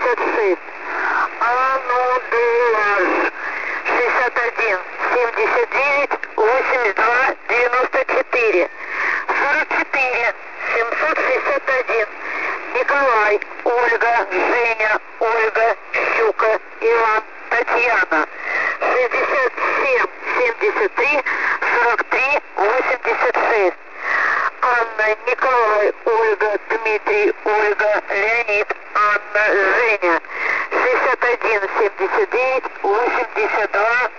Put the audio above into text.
86. Анудылаж 61 79 82 94. 44 761. Николай, Ольга, Женя, Ольга, Щука, Иван, Татьяна. 67 73 43 86. Анна, Николай, Ольга, Дмитрий, Ольга, Леонид, Анна, Женя. 61 79 82